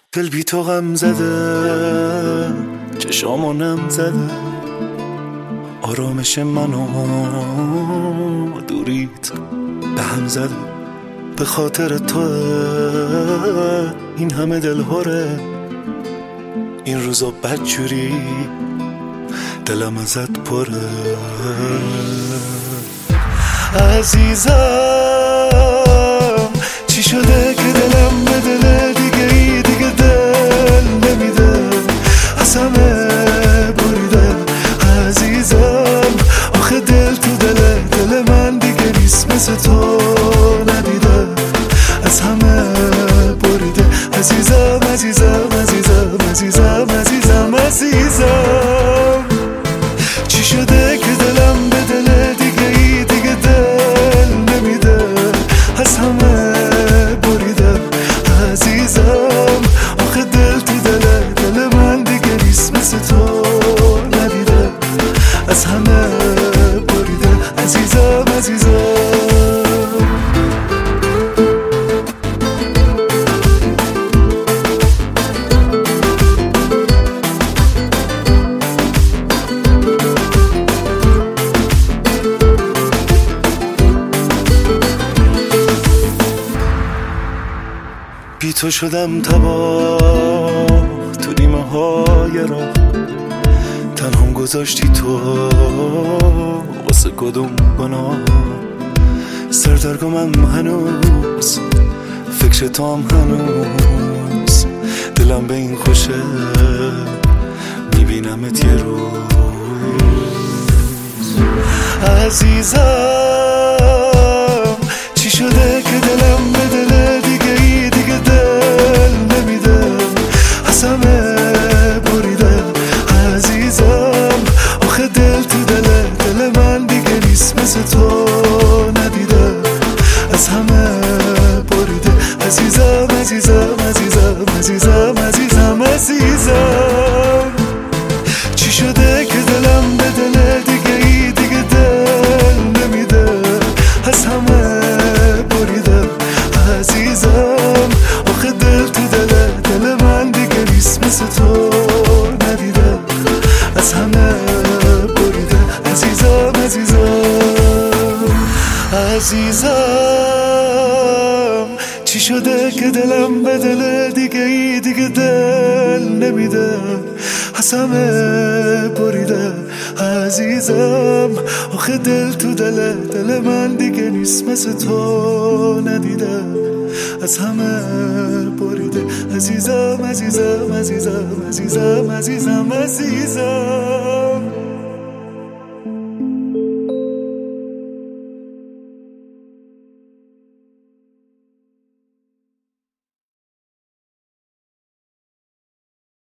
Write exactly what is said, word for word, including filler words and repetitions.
دل بی تو غم زده، چشامو نم زده، آرامش منو دوریت به هم زده. به خاطر تو این همه دل هره، این روزا بدجوری دلم ازت پره. عزیزم چی شده که دلم به دل دیگه ای دیگه دل نمیده، از همه بریده. عزیزم آخه دل تو دل دل من دیگه نیست، مثل تو ندیده، از همه بریده. عزیزم عزیزم عزیزم عزیزم عزیزم عزیزم چی شده که دلم به دل دیگه ای دیگه دل نمیده، از همه بریده. عزیزم آخه دل تو دل دل من دیگه نیست، مثل تو ندیده، از همه بریده. عزیزم عزیزم بی تو شدم تباه تو نیمه های راه، تنهام گذاشتی تو واسه کدوم گناه. سردرگمم هنوز فکر تو هم هنوز، دلم به این خوشه میبینمت یه روز. عزیزم چی شده که دلم به دل دیگه ای دیگه دل نمیده، از همه بریده. عزیزم آخه دل تو دل دل من دیگه نیست، مثل تو ندیده، از همه بریده. عزیزم عزیزم عزیزم عزیزم عزیزم عزیزم چی شده که دلم به دل دیگه ای دیگه دل نمیده، از همه بریده. عزیزم آخه دل تو دل دل من دیگه نیست، مثل تو ندیده، از همه بریده. عزیزم عزیزم عزیزم چی شده که دلم به دل دیگه ای دیگه دل نمیده، از همه بریده. عزیزم آخه دل تو دل دل من دیگه نیست، مثل تو ندیده، از همه بریده. عزیزم عزیزم عزیزم عزیزم عزیزم عزیزم